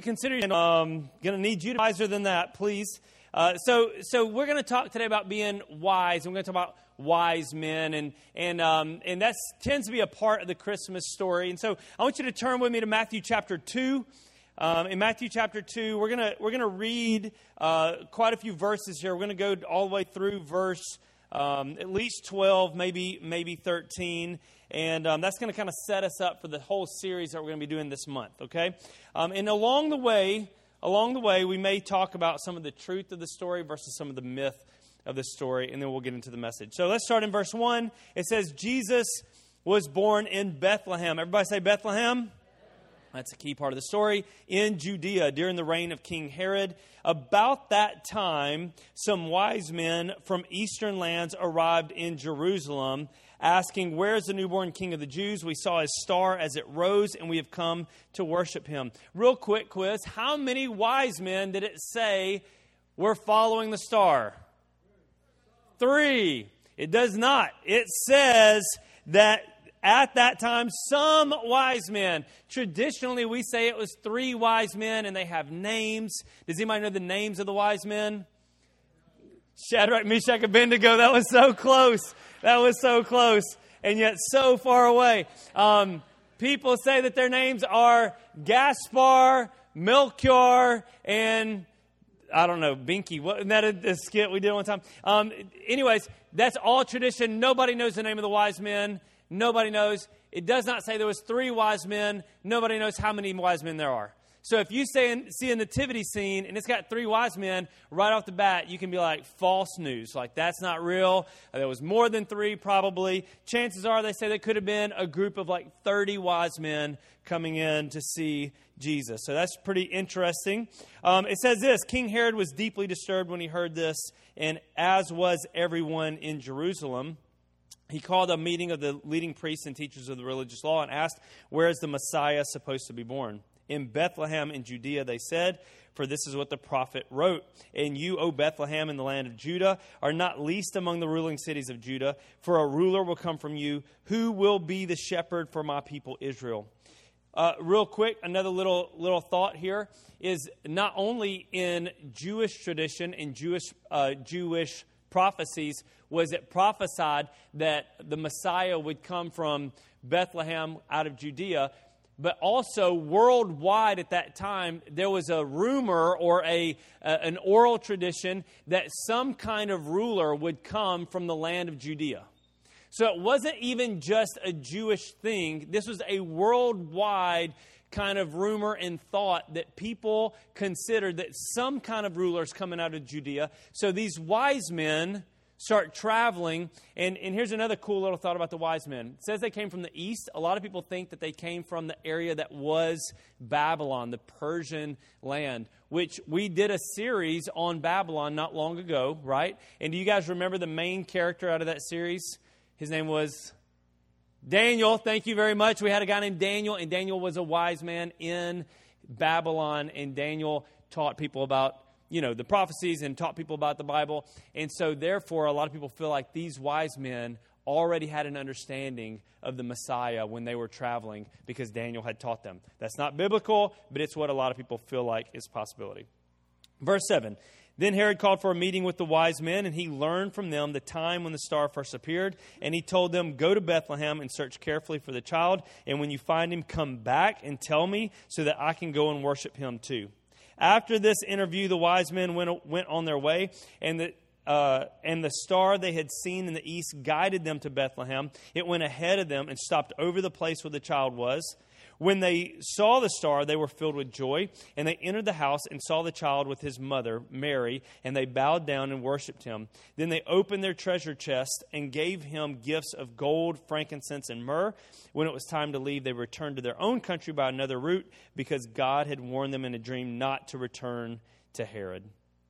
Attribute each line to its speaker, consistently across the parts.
Speaker 1: consider, going to need you to be wiser than that, please. So we're going to talk today about being wise. We're going to talk about wise men, and that tends to be a part of the Christmas story. And so I want you to turn with me to Matthew chapter 2. In Matthew chapter 2, we're gonna read quite a few verses here. We're going to go all the way through verse at least 12, maybe 13. And that's going to kind of set us up for the whole series that we're going to be doing this month, okay? And along the way, we may talk about some of the truth of the story versus some of the myth of the story, and then we'll get into the message. So let's start in verse 1. It says, Jesus was born in Bethlehem. Everybody say Bethlehem. That's a key part of the story. In Judea, during the reign of King Herod. About that time, some wise men from eastern lands arrived in Jerusalem, asking, "Where is the newborn King of the Jews? We saw his star as it rose, and we have come to worship him." Real quick quiz. How many wise men did it say were following the star? 3. It does not. It says that at that time, some wise men. Traditionally, we say it was 3 wise men, and they have names. Does anybody know the names of the wise men? Shadrach, Meshach, Abednego. That was so close. That was so close, and yet so far away. People say that their names are Gaspar, Melchior, and I don't know, Binky. Isn't that a skit we did one time? Anyways, that's all tradition. Nobody knows the name of the wise men. Nobody knows. It does not say there was 3 wise men. Nobody knows how many wise men there are. So if you see a nativity scene and it's got 3 wise men, right off the bat, you can be like, false news. Like, that's not real. There was more than 3 probably. Chances are they say there could have been a group of like 30 wise men coming in to see Jesus. So that's pretty interesting. It says this: King Herod was deeply disturbed when he heard this, and as was everyone in Jerusalem. He called a meeting of the leading priests and teachers of the religious law and asked, "Where is the Messiah supposed to be born?" "In Bethlehem in Judea," they said, "for this is what the prophet wrote. And you, O Bethlehem, in the land of Judah, are not least among the ruling cities of Judah, for a ruler will come from you, who will be the shepherd for my people Israel." Real quick, another little thought here is not only in Jewish tradition and Jewish prophecies was it prophesied that the Messiah would come from Bethlehem out of Judea, but also worldwide at that time, there was a rumor or an oral tradition that some kind of ruler would come from the land of Judea. So it wasn't even just a Jewish thing. This was a worldwide kind of rumor and thought that people considered that some kind of ruler is coming out of Judea. So these wise men start traveling. And here's another cool little thought about the wise men. It says they came from the east. A lot of people think that they came from the area that was Babylon, the Persian land, which we did a series on Babylon not long ago, right? And do you guys remember the main character out of that series? His name was Daniel. Thank you very much. We had a guy named Daniel, and Daniel was a wise man in Babylon, and Daniel taught people about the prophecies and taught people about the Bible. And so therefore, a lot of people feel like these wise men already had an understanding of the Messiah when they were traveling because Daniel had taught them. That's not biblical, but it's what a lot of people feel like is a possibility. Verse 7, "Then Herod called for a meeting with the wise men, and he learned from them the time when the star first appeared. And he told them, 'Go to Bethlehem and search carefully for the child. And when you find him, come back and tell me so that I can go and worship him too.' After this interview, the wise men went on their way, and the star they had seen in the east guided them to Bethlehem. It went ahead of them and stopped over the place where the child was. When they saw the star, they were filled with joy, and they entered the house and saw the child with his mother, Mary, and they bowed down and worshipped him. Then they opened their treasure chest and gave him gifts of gold, frankincense, and myrrh. When it was time to leave, they returned to their own country by another route because God had warned them in a dream not to return to Herod."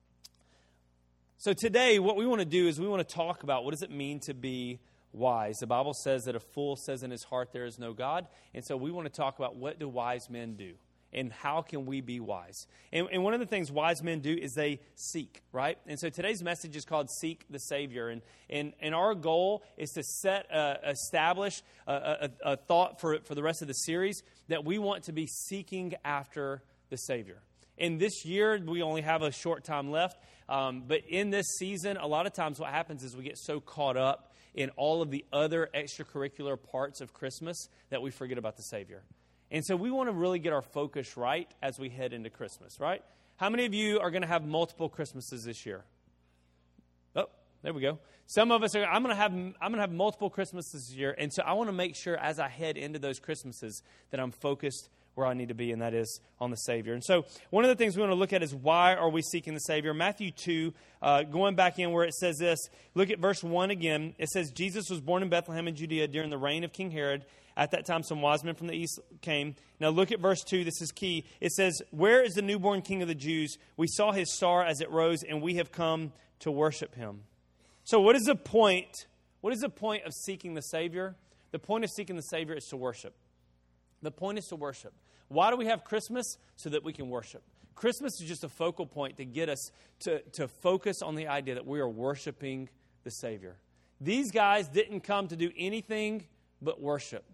Speaker 1: So today, what we want to do is we want to talk about what does it mean to be wise. The Bible says that a fool says in his heart there is no God. And so we want to talk about what do wise men do and how can we be wise. And one of the things wise men do is they seek, right? And so today's message is called Seek the Savior. And our goal is to establish a thought for the rest of the series that we want to be seeking after the Savior. And this year, we only have a short time left. But in this season, a lot of times what happens is we get so caught up in all of the other extracurricular parts of Christmas that we forget about the Savior. And so we want to really get our focus right as we head into Christmas, right? How many of you are going to have multiple Christmases this year? Oh, there we go. Some of us are. I'm going to have multiple Christmases this year, and so I want to make sure as I head into those Christmases that I'm focused where I need to be, and that is on the Savior. And so one of the things we want to look at is why are we seeking the Savior? Matthew 2, going back in where it says this, look at verse 1 again. It says, Jesus was born in Bethlehem in Judea during the reign of King Herod. At that time, some wise men from the east came. Now look at verse 2. This is key. It says, where is the newborn King of the Jews? We saw his star as it rose, and we have come to worship him. So what is the point? What is the point of seeking the Savior? The point of seeking the Savior is to worship. The point is to worship. Why do we have Christmas? So that we can worship. Christmas is just a focal point to get us to focus on the idea that we are worshiping the Savior. These guys didn't come to do anything but worship.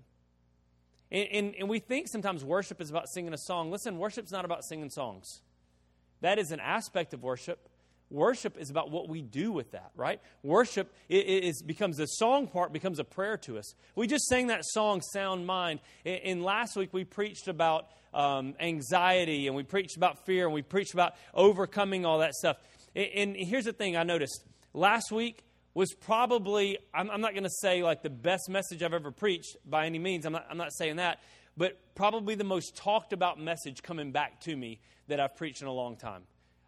Speaker 1: And we think sometimes worship is about singing a song. Listen, worship's not about singing songs. That is an aspect of worship. Worship is about what we do with that, right? Worship becomes the song part, becomes a prayer to us. We just sang that song, Sound Mind. And last week we preached about anxiety, and we preached about fear, and we preached about overcoming all that stuff. And here's the thing I noticed. Last week was probably, I'm not going to say like the best message I've ever preached by any means. I'm not saying that. But probably the most talked about message coming back to me that I've preached in a long time.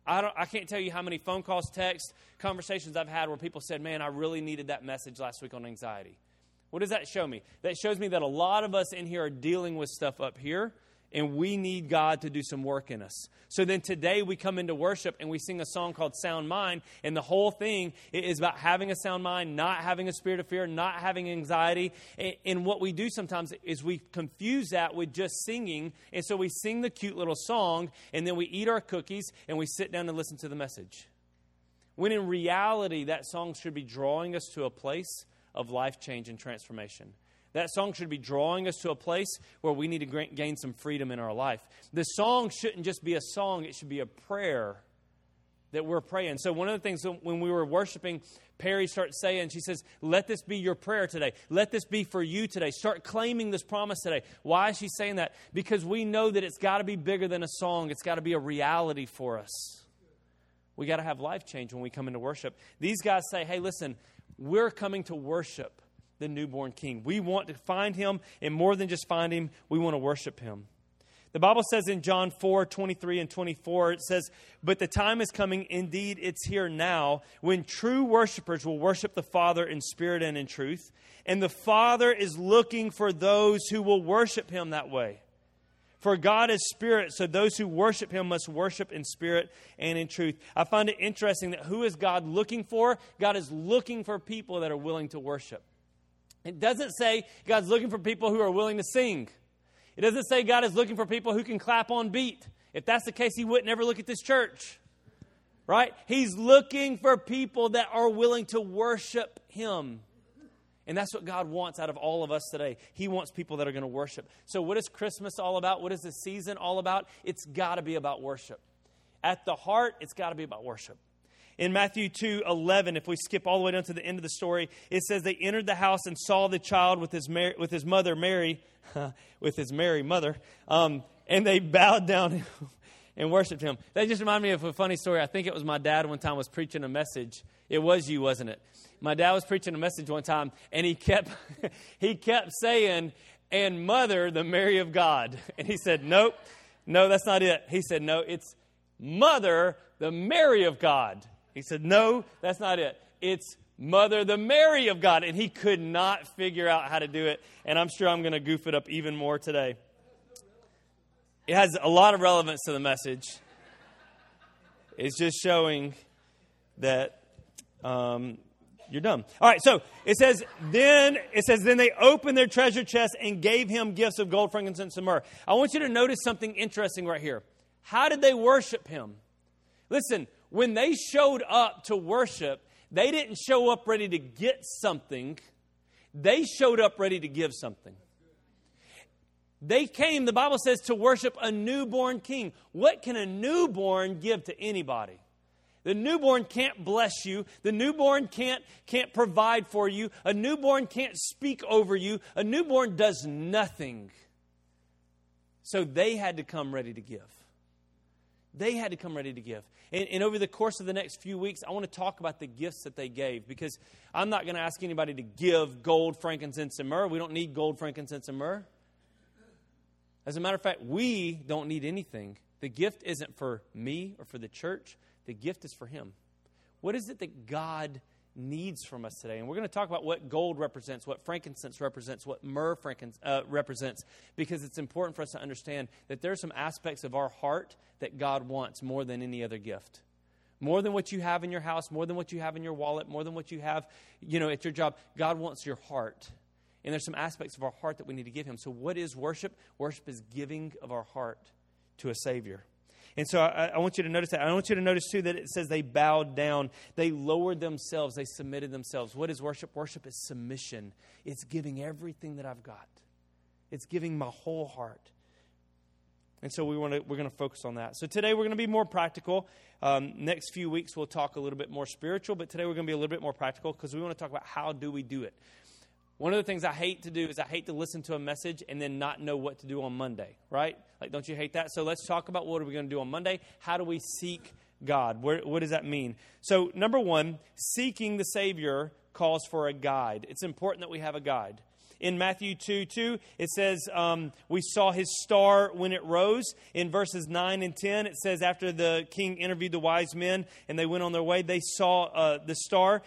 Speaker 1: I can't tell you how many phone calls, texts, conversations I've had where people said, man, I really needed that message last week on anxiety. What does that show me? That shows me that a lot of us in here are dealing with stuff up here, and we need God to do some work in us. So then today we come into worship and we sing a song called Sound Mind, and the whole thing is about having a sound mind, not having a spirit of fear, not having anxiety. And what we do sometimes is we confuse that with just singing, and so we sing the cute little song, and then we eat our cookies, and we sit down and listen to the message. When in reality, that song should be drawing us to a place of life change and transformation. That song should be drawing us to a place where we need to gain some freedom in our life. The song shouldn't just be a song. It should be a prayer that we're praying. So one of the things when we were worshiping, Perry starts saying, she says, let this be your prayer today. Let this be for you today. Start claiming this promise today. Why is she saying that? Because we know that it's got to be bigger than a song. It's got to be a reality for us. We got to have life change when we come into worship. These guys say, hey, listen, we're coming to worship the newborn King. We want to find him, and more than just find him, we want to worship him. The Bible says in John 4:23 and 24, it says, but the time is coming, indeed it's here now, when true worshipers will worship the Father in spirit and in truth. And the Father is looking for those who will worship him that way. For God is spirit, so those who worship him must worship in spirit and in truth. I find it interesting that who is God looking for? God is looking for people that are willing to worship. It doesn't say God's looking for people who are willing to sing. It doesn't say God is looking for people who can clap on beat. If that's the case, he wouldn't ever look at this church. Right? He's looking for people that are willing to worship him. And that's what God wants out of all of us today. He wants people that are going to worship. So what is Christmas all about? What is the season all about? It's got to be about worship. At the heart, it's got to be about worship. In Matthew 2:11, if we skip all the way down to the end of the story, it says they entered the house and saw the child with his mother Mary, with his Mary mother, and they bowed down and worshipped him. That just reminded me of a funny story. I think it was my dad one time was preaching a message. It was you, wasn't it? My dad was preaching a message one time, and he kept saying, and Mother, the Mary of God. And he said, no, that's not it. He said, no, it's Mother, the Mary of God. He said, no, that's not it. It's Mother, the Mary of God. And he could not figure out how to do it. And I'm sure I'm going to goof it up even more today. It has a lot of relevance to the message. It's just showing that you're dumb. All right, so it says, then they opened their treasure chest and gave him gifts of gold, frankincense, and myrrh. I want you to notice something interesting right here. How did they worship him? Listen, when they showed up to worship, they didn't show up ready to get something. They showed up ready to give something. They came, the Bible says, to worship a newborn king. What can a newborn give to anybody? The newborn can't bless you. The newborn can't provide for you. A newborn can't speak over you. A newborn does nothing. So they had to come ready to give. They had to come ready to give. And over the course of the next few weeks, I want to talk about the gifts that they gave, because I'm not going to ask anybody to give gold, frankincense, and myrrh. We don't need gold, frankincense, and myrrh. As a matter of fact, we don't need anything. The gift isn't for me or for the church. The gift is for Him. What is it that God needs from us today? And we're going to talk about what gold represents, what frankincense represents, what myrrh represents, because it's important for us to understand that there are some aspects of our heart that God wants more than any other gift. More than what you have in your house, more than what you have in your wallet, more than what you have, at your job. God wants your heart. And there's some aspects of our heart that we need to give Him. So what is worship? Worship is giving of our heart to a Savior. And so I want you to notice that. I want you to notice, too, that it says they bowed down. They lowered themselves. They submitted themselves. What is worship? Worship is submission. It's giving everything that I've got. It's giving my whole heart. And so we're going to focus on that. So today we're going to be more practical. Next few weeks we'll talk a little bit more spiritual, but today we're going to be a little bit more practical because we want to talk about how do we do it. One of the things I hate to do is I hate to listen to a message and then not know what to do on Monday, right? Like, don't you hate that? So let's talk about what are we going to do on Monday. How do we seek God? What does that mean? So number one, seeking the Savior calls for a guide. It's important that we have a guide. In Matthew 2:2, it says, we saw His star when it rose. In verses 9 and 10, it says, after the king interviewed the wise men and they went on their way, they saw the star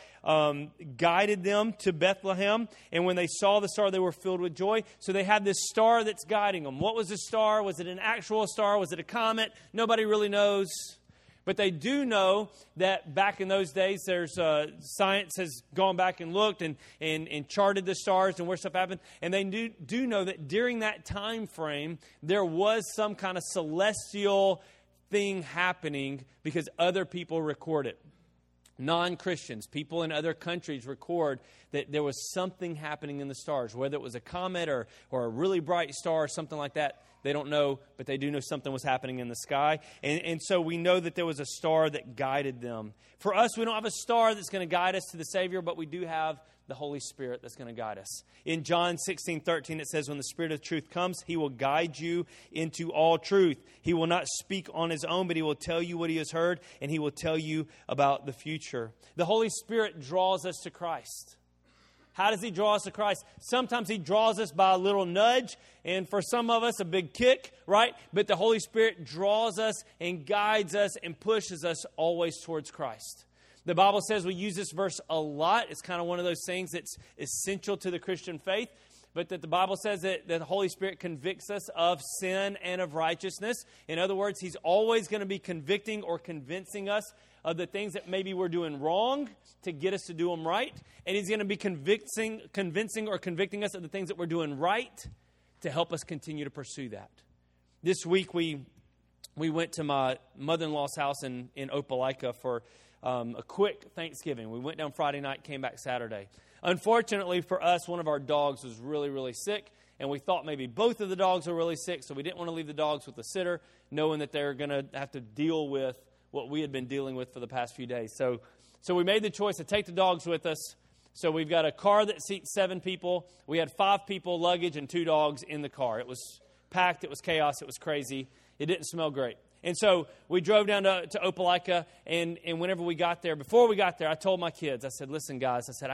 Speaker 1: guided them to Bethlehem. And when they saw the star, they were filled with joy. So they had this star that's guiding them. What was the star? Was it an actual star? Was it a comet? Nobody really knows. But they do know that back in those days, there's science has gone back and looked and charted the stars and where stuff happened. And they do know that during that time frame, there was some kind of celestial thing happening because other people record it. Non-Christians, people in other countries record that there was something happening in the stars, whether it was a comet or a really bright star or something like that. They don't know, but they do know something was happening in the sky. And so we know that there was a star that guided them. For us, we don't have a star that's going to guide us to the Savior, but we do have the Holy Spirit that's going to guide us. In John 16:13, it says, when the Spirit of truth comes, He will guide you into all truth. He will not speak on His own, but He will tell you what He has heard, and He will tell you about the future. The Holy Spirit draws us to Christ. How does He draw us to Christ? Sometimes He draws us by a little nudge, and for some of us, a big kick, right? But the Holy Spirit draws us and guides us and pushes us always towards Christ. The Bible says we use this verse a lot. It's kind of one of those things that's essential to the Christian faith. But that the Bible says that the Holy Spirit convicts us of sin and of righteousness. In other words, He's always going to be convicting or convincing us of the things that maybe we're doing wrong to get us to do them right. And He's going to be convincing or convicting us of the things that we're doing right to help us continue to pursue that. This week we went to my mother-in-law's house in Opelika for a quick Thanksgiving. We went down Friday night, came back Saturday. Unfortunately for us, one of our dogs was really, really sick, and we thought maybe both of the dogs were really sick, so we didn't want to leave the dogs with the sitter, knowing that they were going to have to deal with what we had been dealing with for the past few days. So we made the choice to take the dogs with us. So we've got a car that seats 7 people. We had 5 people, luggage, and 2 dogs in the car. It was packed. It was chaos. It was crazy. It didn't smell great. And so we drove down to Opelika, and whenever we got there, before we got there, I told my kids, I said, listen, guys, I said,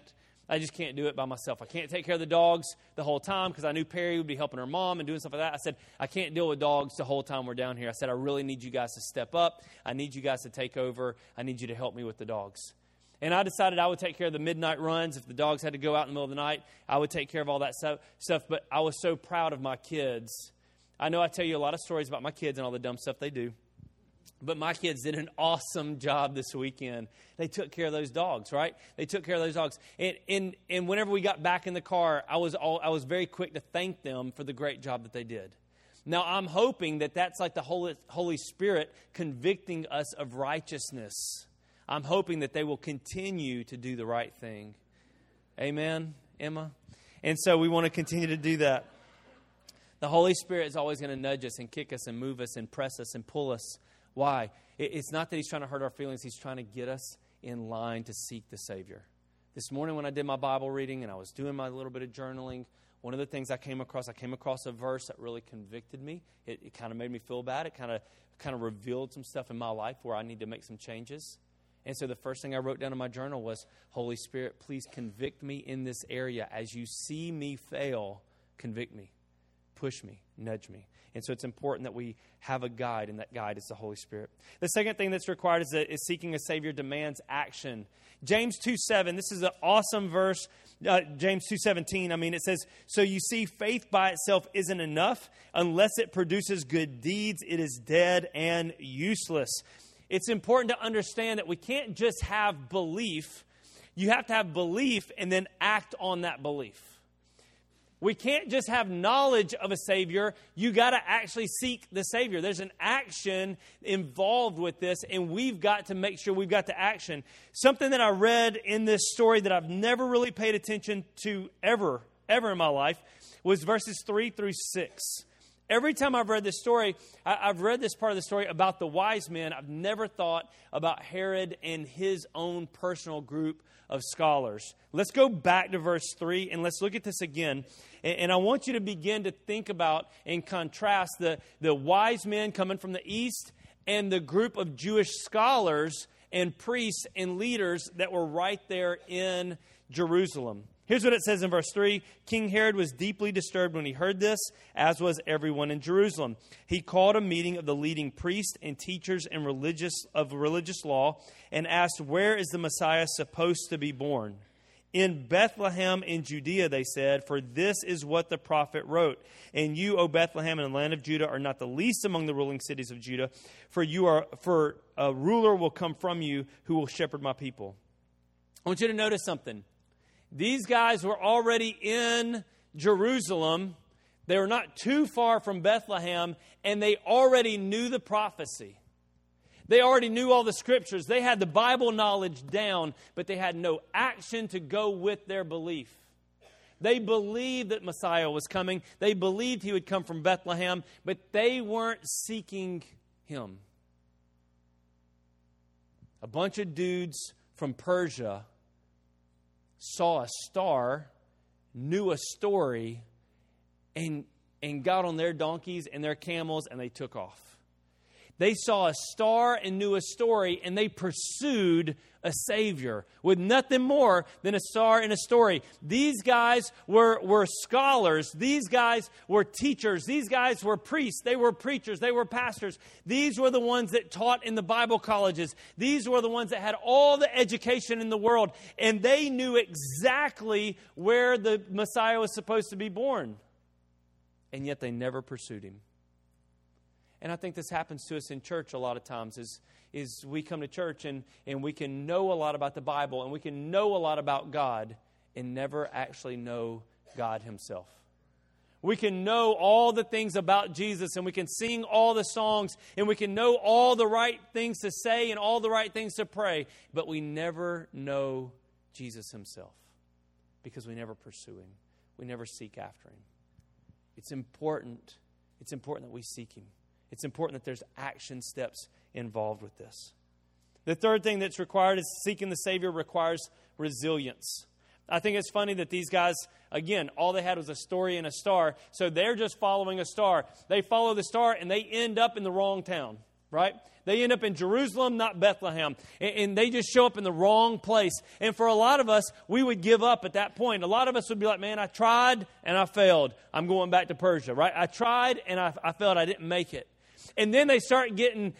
Speaker 1: I just can't do it by myself. I can't take care of the dogs the whole time because I knew Perry would be helping her mom and doing stuff like that. I said, I can't deal with dogs the whole time we're down here. I said, I really need you guys to step up. I need you guys to take over. I need you to help me with the dogs. And I decided I would take care of the midnight runs. If the dogs had to go out in the middle of the night, I would take care of all that stuff. But I was so proud of my kids. I know I tell you a lot of stories about my kids and all the dumb stuff they do. But my kids did an awesome job this weekend. They took care of those dogs, right? They took care of those dogs. And whenever we got back in the car, I was very quick to thank them for the great job that they did. Now, I'm hoping that that's like the Holy Spirit convicting us of righteousness. I'm hoping that they will continue to do the right thing. Amen, Emma? And so we want to continue to do that. The Holy Spirit is always going to nudge us and kick us and move us and press us and pull us. Why? It's not that He's trying to hurt our feelings. He's trying to get us in line to seek the Savior. This morning when I did my Bible reading and I was doing my little bit of journaling, one of the things I came across a verse that really convicted me. It kind of made me feel bad. It kind of revealed some stuff in my life where I need to make some changes. And so the first thing I wrote down in my journal was, Holy Spirit, please convict me in this area. As you see me fail, convict me, push me, nudge me. And so it's important that we have a guide, and that guide is the Holy Spirit. The second thing that's required is seeking a Savior demands action. James 2:7, this is an awesome verse. James 2:17, it says, so you see, faith by itself isn't enough. Unless it produces good deeds, it is dead and useless. It's important to understand that we can't just have belief. You have to have belief and then act on that belief. We can't just have knowledge of a Savior. You got to actually seek the Savior. There's an action involved with this, and we've got to make sure we've got the action. Something that I read in this story that I've never really paid attention to ever in my life was verses 3 through 6. Every time I've read this story, I've read this part of the story about the wise men. I've never thought about Herod and his own personal group of scholars. Let's go back to verse 3 and let's look at this again. And I want you to begin to think about and contrast the wise men coming from the east and the group of Jewish scholars and priests and leaders that were right there in Jerusalem. Here's what it says in verse 3. King Herod was deeply disturbed when he heard this, as was everyone in Jerusalem. He called a meeting of the leading priests and teachers and religious law and asked, where is the Messiah supposed to be born? In Bethlehem in Judea, they said, for this is what the prophet wrote. And you, O Bethlehem, in the land of Judah, are not the least among the ruling cities of Judah, for a ruler will come from you who will shepherd my people. I want you to notice something. These guys were already in Jerusalem. They were not too far from Bethlehem, and they already knew the prophecy. They already knew all the scriptures. They had the Bible knowledge down, but they had no action to go with their belief. They believed that Messiah was coming. They believed He would come from Bethlehem, but they weren't seeking Him. A bunch of dudes from Persia saw a star, knew a story, and got on their donkeys and their camels, and they took off. They saw a star and knew a story, and they pursued a Savior with nothing more than a star and a story. These guys were scholars. These guys were teachers. These guys were priests. They were preachers. They were pastors. These were the ones that taught in the Bible colleges. These were the ones that had all the education in the world, and they knew exactly where the Messiah was supposed to be born. And yet they never pursued Him. And I think this happens to us in church a lot of times is we come to church and we can know a lot about the Bible and we can know a lot about God and never actually know God Himself. We can know all the things about Jesus and we can sing all the songs and we can know all the right things to say and all the right things to pray, but we never know Jesus Himself because we never pursue Him. We never seek after Him. It's important that we seek Him. It's important that there's action steps involved with this. The third thing that's required is seeking the Savior requires resilience. I think it's funny that these guys, again, all they had was a story and a star, so they're just following a star. They follow the star and they end up in the wrong town, right? They end up in Jerusalem, not Bethlehem. And they just show up in the wrong place. And for a lot of us, we would give up at that point. A lot of us would be like, man, I tried and I failed. I'm going back to Persia, right? I tried and I failed. I didn't make it. And then they start getting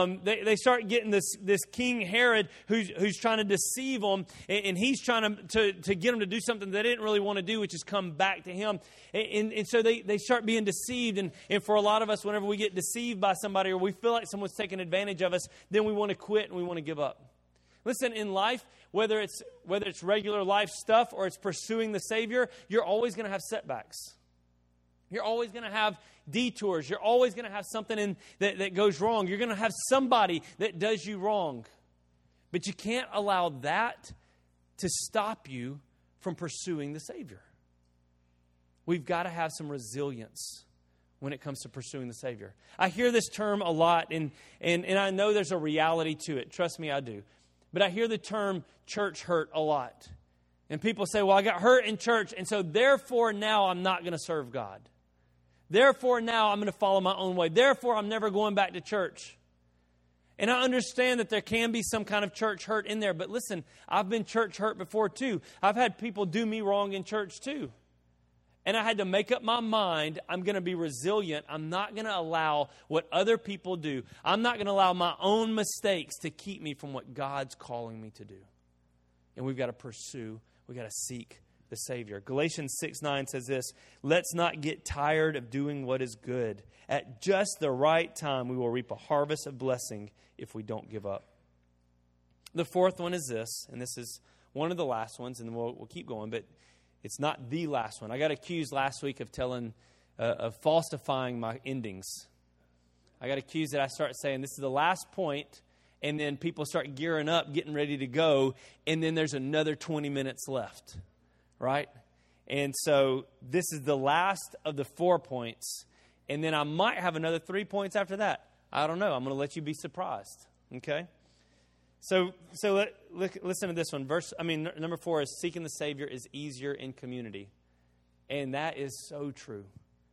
Speaker 1: this King Herod who's trying to deceive them, and he's trying to get them to do something they didn't really want to do, which is come back to him. And so they start being deceived. And for a lot of us, whenever we get deceived by somebody or we feel like someone's taking advantage of us, then we want to quit and we want to give up. Listen, in life, whether it's regular life stuff or it's pursuing the Savior, you're always going to have setbacks. You're always going to have detours. You're always going to have something that goes wrong. You're going to have somebody that does you wrong. But you can't allow that to stop you from pursuing the Savior. We've got to have some resilience. when it comes to pursuing the Savior. I hear this term a lot, and I know there's a reality to it. Trust me, I do. But I hear the term church hurt a lot. And people say, well, I got hurt in church, and so therefore now I'm not going to serve God. Therefore now I'm going to follow my own way. Therefore I'm never going back to church. And I understand that there can be some kind of church hurt in there. But listen, I've been church hurt before too. I've had people do me wrong in church too. And I had to make up my mind, I'm going to be resilient. I'm not going to allow what other people do. I'm not going to allow my own mistakes to keep me from what God's calling me to do. And we've got to pursue, we've got to seek the Savior. Galatians 6:9 says this, let's not get tired of doing what is good. At just the right time, we will reap a harvest of blessing if we don't give up. The fourth one is this, and this is one of the last ones, and we'll keep going, but it's not the last one. I got accused last week of falsifying my endings. I got accused that I start saying this is the last point, and then people start gearing up, getting ready to go, and then there's another 20 minutes left, right? And so this is the last of the 4 points, and then I might have another 3 points after that. I don't know. I'm going to let you be surprised, okay? So listen to this one. Number 4 is seeking the Savior is easier in community. And that is so true.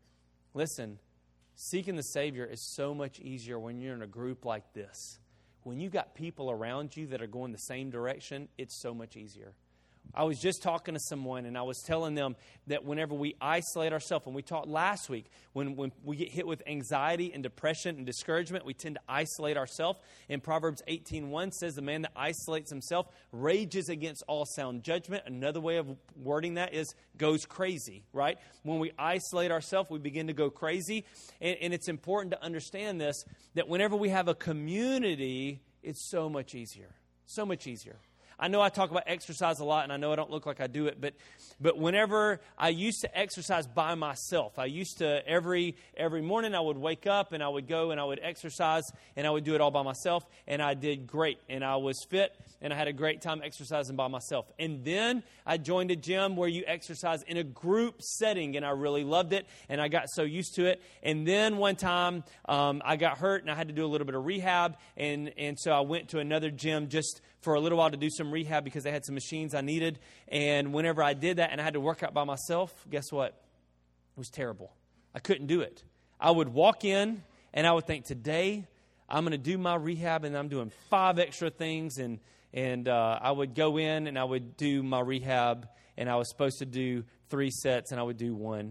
Speaker 1: Listen, seeking the Savior is so much easier when you're in a group like this. When you got people around you that are going the same direction, it's so much easier. I was just talking to someone, and I was telling them that whenever we isolate ourselves, and we talked last week, when we get hit with anxiety and depression and discouragement, we tend to isolate ourselves. And Proverbs 18:1 says, the man that isolates himself rages against all sound judgment. Another way of wording that is goes crazy, right? When we isolate ourselves, we begin to go crazy. And it's important to understand this, that whenever we have a community, it's so much easier. So much easier. I know I talk about exercise a lot, and I know I don't look like I do it, but whenever I used to exercise by myself, I used to every morning I would wake up and I would go and I would exercise and I would do it all by myself, and I did great, and I was fit, and I had a great time exercising by myself. And then I joined a gym where you exercise in a group setting, and I really loved it, and I got so used to it. And then one time I got hurt, and I had to do a little bit of rehab, and so I went to another gym just for a little while to do some rehab because they had some machines I needed. And whenever I did that and I had to work out by myself, guess what? It was terrible. I couldn't do it. I would walk in and I would think, today I'm going to do my rehab, and I'm doing 5 extra things. And I would go in and I would do my rehab, and I was supposed to do 3 sets, and I would do 1.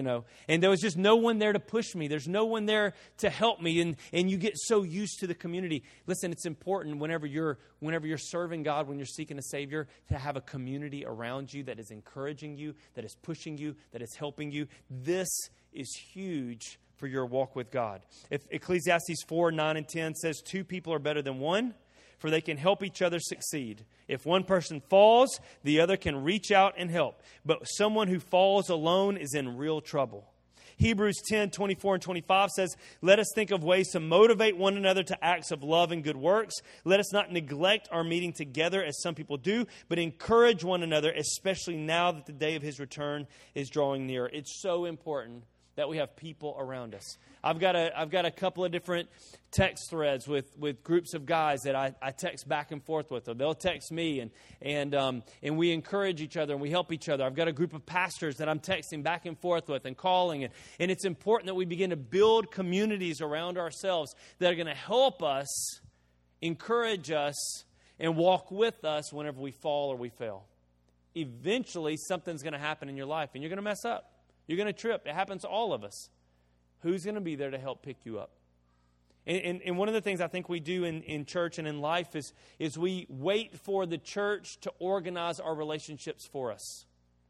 Speaker 1: And there was just no one there to push me. There's no one there to help me. And you get so used to the community. Listen, it's important whenever you're serving God, when you're seeking a Savior, to have a community around you that is encouraging you, that is pushing you, that is helping you. This is huge for your walk with God. If Ecclesiastes 4:9 and 10 says 2 people are better than 1, for they can help each other succeed. If one person falls, the other can reach out and help. But someone who falls alone is in real trouble. Hebrews 10:24 and 25 says, let us think of ways to motivate one another to acts of love and good works. Let us not neglect our meeting together as some people do, but encourage one another, especially now that the day of His return is drawing near. It's so important that we have people around us. I've got a couple of different text threads with groups of guys that I text back and forth with, or they'll text me, and we encourage each other and we help each other. I've got a group of pastors that I'm texting back and forth with and calling, and it's important that we begin to build communities around ourselves that are going to help us, encourage us, and walk with us whenever we fall or we fail. Eventually, something's going to happen in your life, and you're going to mess up. You're going to trip. It happens to all of us. Who's going to be there to help pick you up? And one of the things I think we do in church and in life is we wait for the church to organize our relationships for us.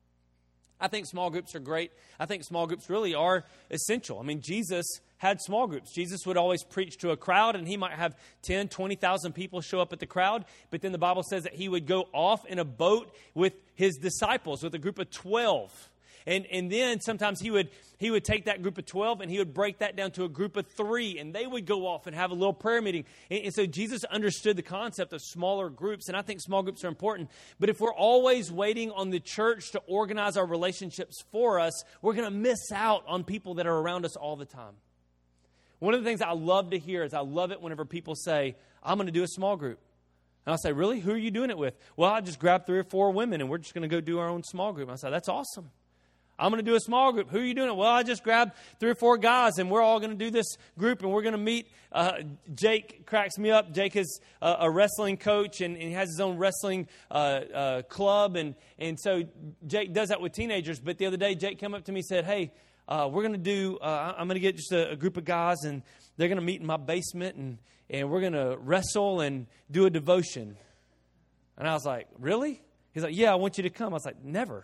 Speaker 1: I think small groups are great. I think small groups really are essential. I mean, Jesus had small groups. Jesus would always preach to a crowd, and He might have 10, 20,000 people show up at the crowd. But then the Bible says that He would go off in a boat with His disciples, with a group of 12. And then sometimes he would take that group of 12 and he would break that down to a group of 3, and they would go off and have a little prayer meeting. And so Jesus understood the concept of smaller groups, and I think small groups are important. But if we're always waiting on the church to organize our relationships for us, we're going to miss out on people that are around us all the time. One of the things I love to hear is I love it whenever people say, I'm going to do a small group. And I'll say, really? Who are you doing it with? Well, I just grabbed 3 or 4 women, and we're just going to go do our own small group. And I say, that's awesome. I'm going to do a small group. Who are you doing it? Well, I just grabbed 3 or 4 guys, and we're all going to do this group, and we're going to meet. Jake cracks me up. Jake is a wrestling coach, and he has his own wrestling club. And so Jake does that with teenagers. But the other day, Jake came up to me and said, hey, we're going to do, I'm going to get just a group of guys, and they're going to meet in my basement, and we're going to wrestle and do a devotion. And I was like, really? He's like, yeah, I want you to come. I was like, never.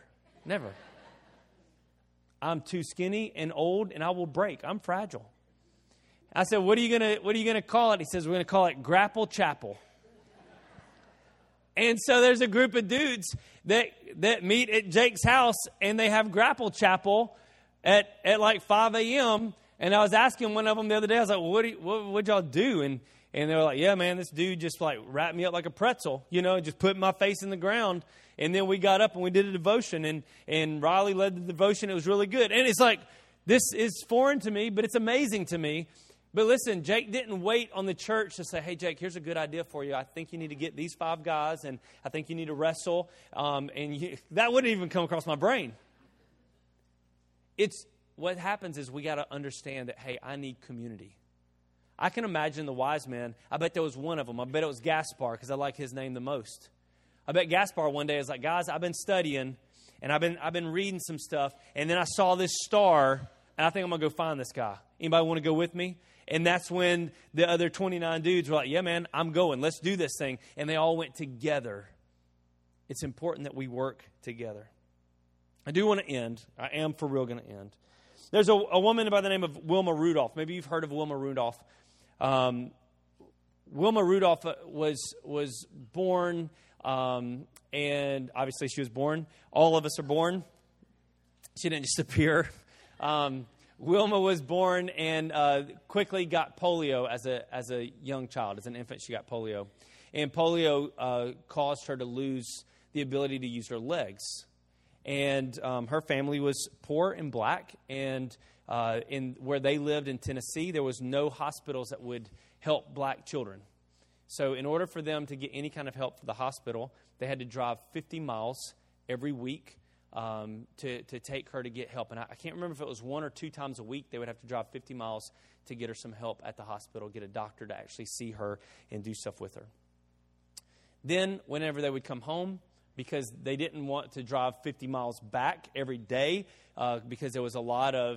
Speaker 1: I'm too skinny and old, and I will break. I'm fragile. I said, what are you gonna call it? He says, we're going to call it Grapple Chapel. And so there's a group of dudes that meet at Jake's house, and they have Grapple Chapel at like 5 a.m., and I was asking one of them the other day, I was like, well, what'd y'all do? And they were like, yeah, man, this dude just like wrapped me up like a pretzel, just put my face in the ground. And then we got up and we did a devotion, and Riley led the devotion. It was really good. And it's like, this is foreign to me, but it's amazing to me. But listen, Jake didn't wait on the church to say, hey, Jake, here's a good idea for you. I think you need to get these 5 guys, and I think you need to wrestle. That wouldn't even come across my brain. What happens is we got to understand that, hey, I need community. I can imagine the wise men. I bet there was one of them. I bet it was Gaspar, because I like his name the most. I bet Gaspar one day is like, guys, I've been studying, and I've been reading some stuff, and then I saw this star, and I think I'm going to go find this guy. Anybody want to go with me? And that's when the other 29 dudes were like, yeah, man, I'm going. Let's do this thing. And they all went together. It's important that we work together. I do want to end. I am for real going to end. There's a woman by the name of Wilma Rudolph. Maybe you've heard of Wilma Rudolph. Wilma Rudolph was born, and obviously she was born. All of us are born. She didn't just appear. Wilma was born and quickly got polio as a young child. As an infant, she got polio. And polio caused her to lose the ability to use her legs. And her family was poor and black, and in where they lived in Tennessee, there was no hospitals that would help black children. So in order for them to get any kind of help for the hospital, they had to drive 50 miles every week to take her to get help. And I can't remember if it was 1 or 2 times a week they would have to drive 50 miles to get her some help at the hospital, get a doctor to actually see her and do stuff with her. Then whenever they would come home, because they didn't want to drive 50 miles back every day, because there was a lot of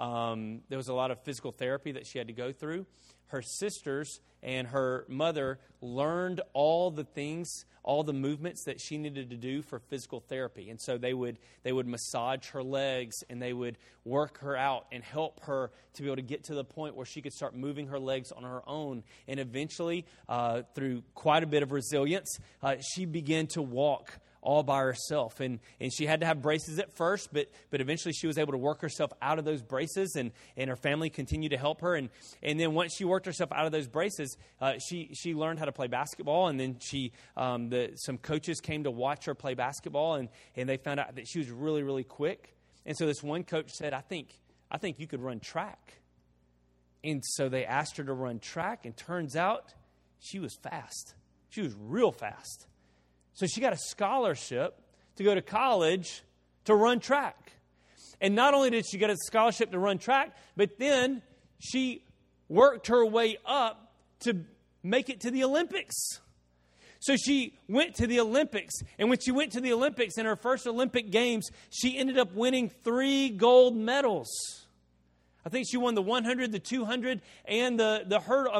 Speaker 1: physical therapy that she had to go through. Her sisters and her mother learned all the things, all the movements that she needed to do for physical therapy. And so they would massage her legs, and they would work her out and help her to be able to get to the point where she could start moving her legs on her own. And eventually, through quite a bit of resilience, she began to walk all by herself. And she had to have braces at first, but eventually she was able to work herself out of those braces, and her family continued to help her. And then once she worked herself out of those braces, she learned how to play basketball. And then some coaches came to watch her play basketball, and they found out that she was really, really quick. And so this one coach said, I think you could run track. And so they asked her to run track, and turns out she was fast. She was real fast. So she got a scholarship to go to college to run track. And not only did she get a scholarship to run track, but then she worked her way up to make it to the Olympics. So she went to the Olympics. And when she went to the Olympics, in her first Olympic Games, she ended up winning 3 gold medals. I think she won the 100, the 200, and the hurdle.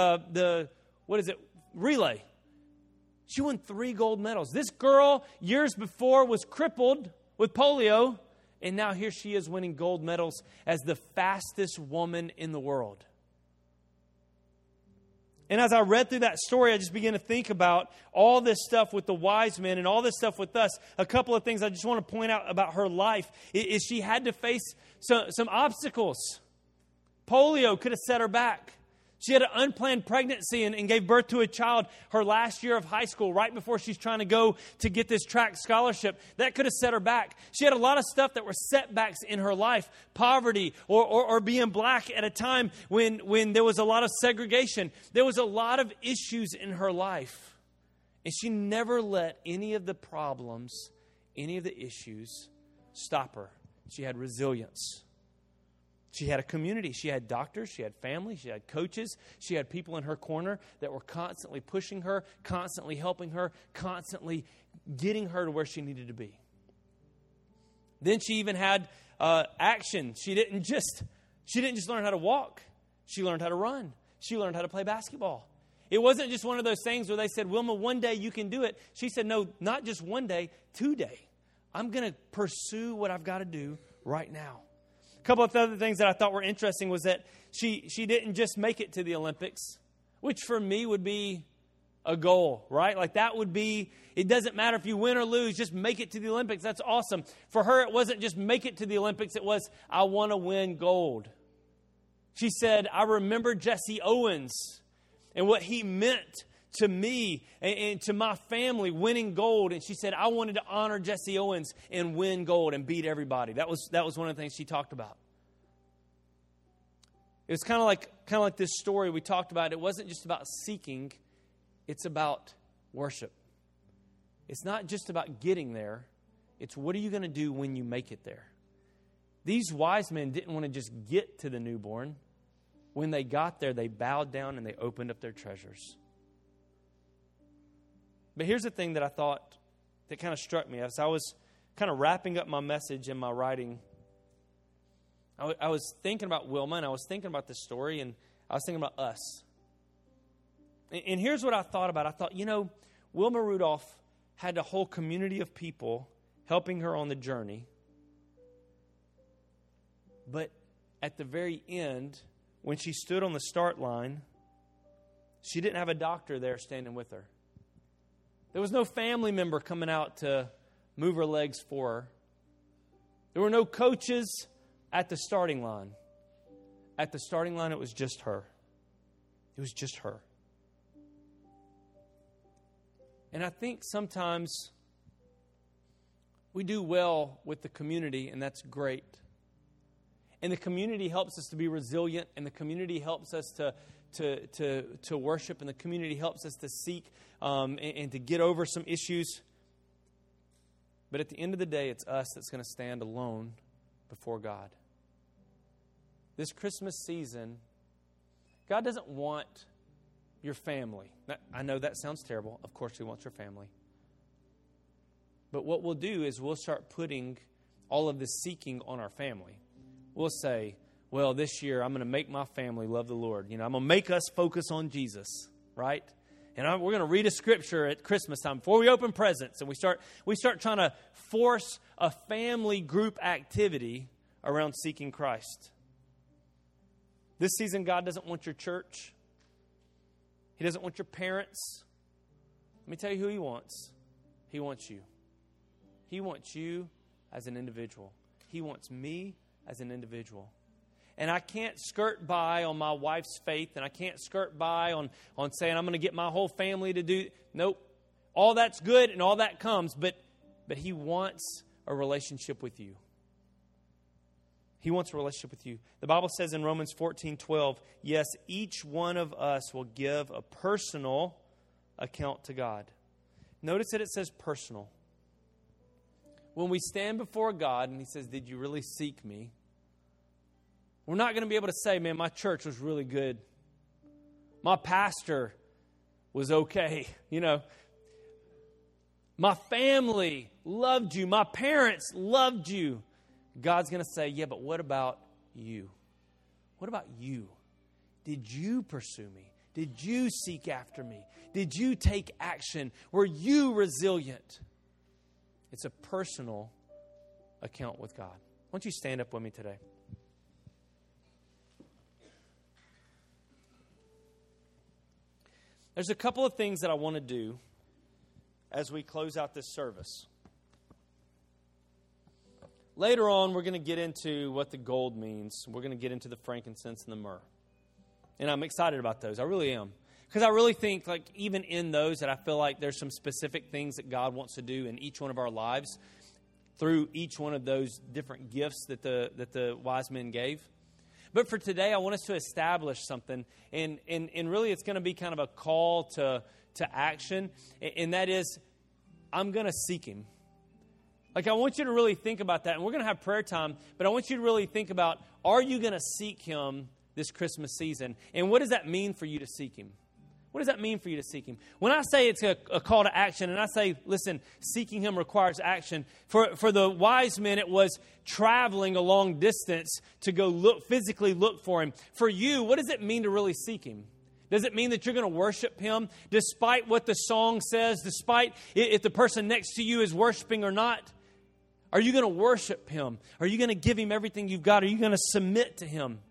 Speaker 1: Relay. She won 3 gold medals. This girl, years before, was crippled with polio, and now here she is winning gold medals as the fastest woman in the world. And as I read through that story, I just began to think about all this stuff with the wise men and all this stuff with us. A couple of things I just want to point out about her life is she had to face some obstacles. Polio could have set her back. She had an unplanned pregnancy and gave birth to a child her last year of high school, right before she's trying to go to get this track scholarship. That could have set her back. She had a lot of stuff that were setbacks in her life. Poverty or being black at a time when there was a lot of segregation. There was a lot of issues in her life. And she never let any of the problems, any of the issues stop her. She had resilience. She had a community. She had doctors. She had family. She had coaches. She had people in her corner that were constantly pushing her, constantly helping her, constantly getting her to where she needed to be. Then she even had action. She didn't just learn how to walk. She learned how to run. She learned how to play basketball. It wasn't just one of those things where they said, Wilma, one day you can do it. She said, no, not just one day, today. I'm going to pursue what I've got to do right now. A couple of other things that I thought were interesting was that she didn't just make it to the Olympics, which for me would be a goal, right? Like that would be, it doesn't matter if you win or lose, just make it to the Olympics. That's awesome. For her, it wasn't just make it to the Olympics. It was, I want to win gold. She said, I remember Jesse Owens and what he meant to me and to my family winning gold. And she said, I wanted to honor Jesse Owens and win gold and beat everybody. That was one of the things she talked about. It was kind of like this story we talked about. It wasn't just about seeking. It's about worship. It's not just about getting there. It's what are you going to do when you make it there? These wise men didn't want to just get to the newborn. When they got there, they bowed down and they opened up their treasures. But here's the thing that I thought that kind of struck me as I was kind of wrapping up my message and my writing. I was thinking about Wilma, and I was thinking about this story, and I was thinking about us. And here's what I thought about. I thought, Wilma Rudolph had a whole community of people helping her on the journey. But at the very end, when she stood on the start line, she didn't have a doctor there standing with her. There was no family member coming out to move her legs for her. There were no coaches at the starting line. At the starting line, it was just her. It was just her. And I think sometimes we do well with the community, and that's great. And the community helps us to be resilient, and the community helps us to worship, and the community helps us to seek and to get over some issues. But at the end of the day, it's us that's going to stand alone before God. This Christmas season, God doesn't want your family. Now, I know that sounds terrible. Of course He wants your family. But what we'll do is we'll start putting all of this seeking on our family. We'll say, well, this year I'm going to make my family love the Lord. I'm going to make us focus on Jesus, right? And we're going to read a scripture at Christmas time before we open presents. And we start trying to force a family group activity around seeking Christ. This season, God doesn't want your church. He doesn't want your parents. Let me tell you who He wants. He wants you. He wants you as an individual. He wants me as an individual. And I can't skirt by on my wife's faith, and I can't skirt by on saying I'm going to get my whole family to do. Nope. All that's good and all that comes, but He wants a relationship with you. He wants a relationship with you. The Bible says in Romans 14:12, yes, each one of us will give a personal account to God. Notice that it says personal. When we stand before God and He says, did you really seek me? We're not going to be able to say, man, my church was really good. My pastor was okay. My family loved you. My parents loved you. God's going to say, yeah, but what about you? What about you? Did you pursue me? Did you seek after me? Did you take action? Were you resilient? It's a personal account with God. Why don't you stand up with me today? There's a couple of things that I want to do as we close out this service. Later on, we're going to get into what the gold means. We're going to get into the frankincense and the myrrh. And I'm excited about those. I really am. Because I really think, like, even in those, that I feel like there's some specific things that God wants to do in each one of our lives through each one of those different gifts that the wise men gave. But for today, I want us to establish something. And really, it's going to be kind of a call to action. And that is, I'm going to seek Him. Like, I want you to really think about that. And we're going to have prayer time. But I want you to really think about, are you going to seek Him this Christmas season? And what does that mean for you to seek Him? What does that mean for you to seek Him? When I say it's a call to action, and I say, listen, seeking Him requires action. For the wise men, it was traveling a long distance to go physically look for Him. For you, what does it mean to really seek Him? Does it mean that you're going to worship Him despite what the song says, despite if the person next to you is worshiping or not? Are you going to worship Him? Are you going to give Him everything you've got? Are you going to submit to Him?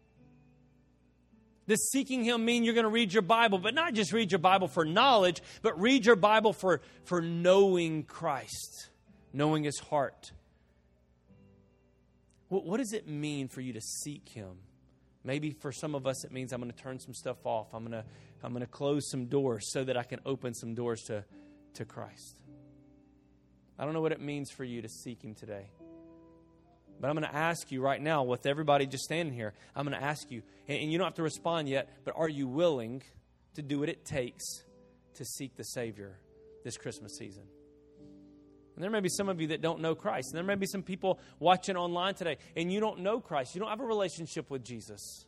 Speaker 1: Does seeking Him mean you're going to read your Bible, but not just read your Bible for knowledge, but read your Bible for knowing Christ, knowing His heart? What does it mean for you to seek Him? Maybe for some of us it means I'm going to turn some stuff off. I'm going to close some doors so that I can open some doors to Christ. I don't know what it means for you to seek Him today. But I'm going to ask you right now, with everybody just standing here, I'm going to ask you, and you don't have to respond yet, but are you willing to do what it takes to seek the Savior this Christmas season? And there may be some of you that don't know Christ. And there may be some people watching online today, and you don't know Christ. You don't have a relationship with Jesus.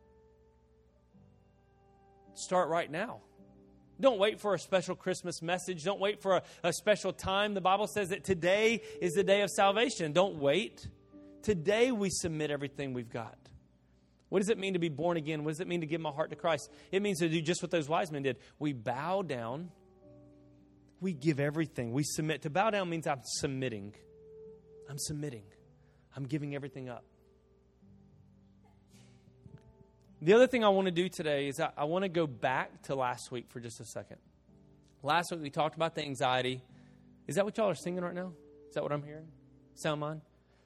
Speaker 1: Start right now. Don't wait for a special Christmas message. Don't wait for a special time. The Bible says that today is the day of salvation. Don't wait. Today we submit everything we've got. What does it mean to be born again? What does it mean to give my heart to Christ? It means to do just what those wise men did. We bow down. We give everything. We submit. To bow down means I'm submitting. I'm submitting. I'm giving everything up. The other thing I want to do today is I want to go back to last week for just a second. Last week we talked about the anxiety. Is that what y'all are singing right now? Is that what I'm hearing? Sound mind?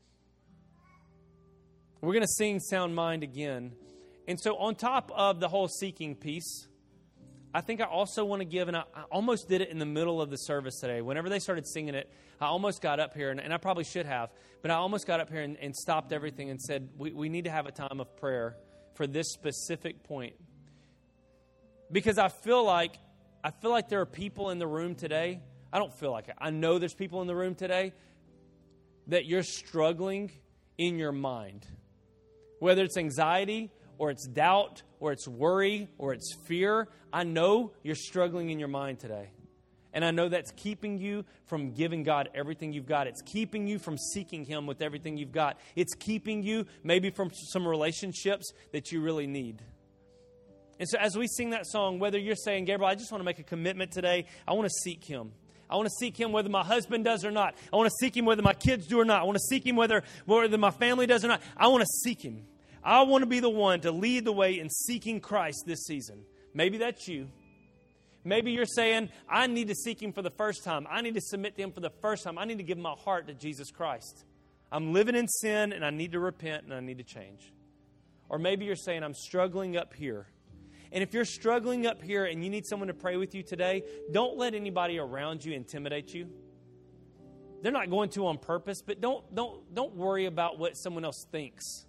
Speaker 1: We're going to sing Sound Mind again. And so on top of the whole seeking piece, I think I also want to give, and I almost did it in the middle of the service today. Whenever they started singing it, I almost got up here, and I probably should have, but I almost got up here and stopped everything and said, we need to have a time of prayer for this specific point. Because I feel like there are people in the room today. I don't feel like it. I know there's people in the room today that you're struggling in your mind. Whether it's anxiety or it's doubt or it's worry or it's fear, I know you're struggling in your mind today. And I know that's keeping you from giving God everything you've got. It's keeping you from seeking Him with everything you've got. It's keeping you maybe from some relationships that you really need. And so as we sing that song, whether you're saying, Gabriel, I just want to make a commitment today, I want to seek Him. I want to seek Him whether my husband does or not. I want to seek Him whether my kids do or not. I want to seek Him whether my family does or not. I want to seek Him. I want to be the one to lead the way in seeking Christ this season. Maybe that's you. Maybe you're saying, I need to seek Him for the first time. I need to submit to Him for the first time. I need to give my heart to Jesus Christ. I'm living in sin and I need to repent and I need to change. Or maybe you're saying, I'm struggling up here. And if you're struggling up here and you need someone to pray with you today, don't let anybody around you intimidate you. They're not going to on purpose, but don't worry about what someone else thinks.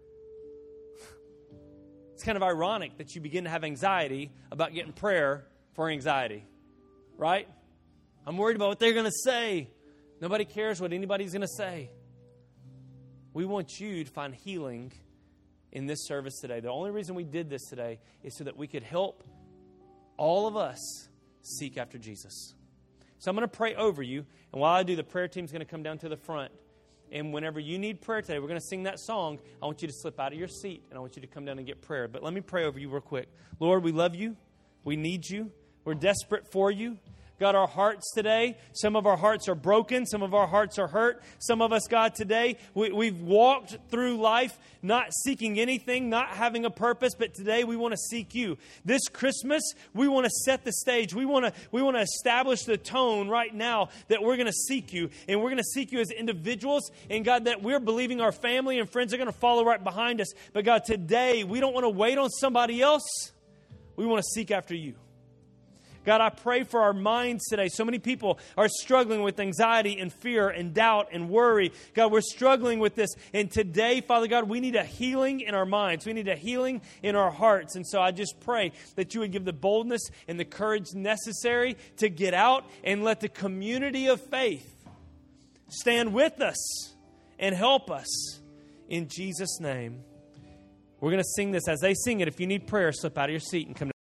Speaker 1: It's kind of ironic that you begin to have anxiety about getting prayer for anxiety, right? I'm worried about what they're going to say. Nobody cares what anybody's going to say. We want you to find healing in this service today. The only reason we did this today is so that we could help all of us seek after Jesus. So I'm going to pray over you, and while I do, the prayer team's going to come down to the front. And whenever you need prayer today, we're going to sing that song. I want you to slip out of your seat, and I want you to come down and get prayer. But let me pray over you real quick. Lord, we love you. We need you. We're desperate for you. God, our hearts today, some of our hearts are broken. Some of our hearts are hurt. Some of us, God, today, we've walked through life not seeking anything, not having a purpose, but today we want to seek you. This Christmas, we want to set the stage. We want to establish the tone right now that we're going to seek you. And we're going to seek you as individuals. And God, that we're believing our family and friends are going to follow right behind us. But God, today, we don't want to wait on somebody else. We want to seek after you. God, I pray for our minds today. So many people are struggling with anxiety and fear and doubt and worry. God, we're struggling with this. And today, Father God, we need a healing in our minds. We need a healing in our hearts. And so I just pray that you would give the boldness and the courage necessary to get out and let the community of faith stand with us and help us. In Jesus' name. We're going to sing this. As they sing it, if you need prayer, slip out of your seat and come to